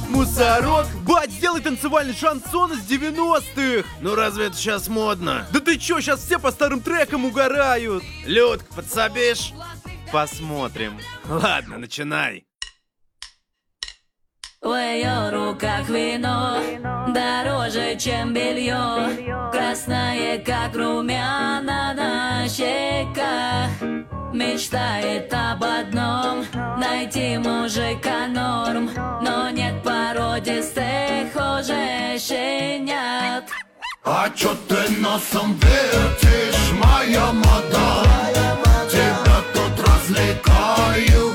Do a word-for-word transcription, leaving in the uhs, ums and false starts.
Мусорок? Бать, сделай танцевальный шансон из девяностых. Ну разве это сейчас модно? Да ты чё, сейчас все по старым трекам угорают. Людк, подсобишь? Посмотрим. Ладно, начинай. В ее руках вино дороже, чем белье, красное, как румяна на щеках. Мечтает об одном — найти мужика норм, но нет породистых уже щенят. А чё ты носом вертишь, моя мадам? Тебя тут развлекают.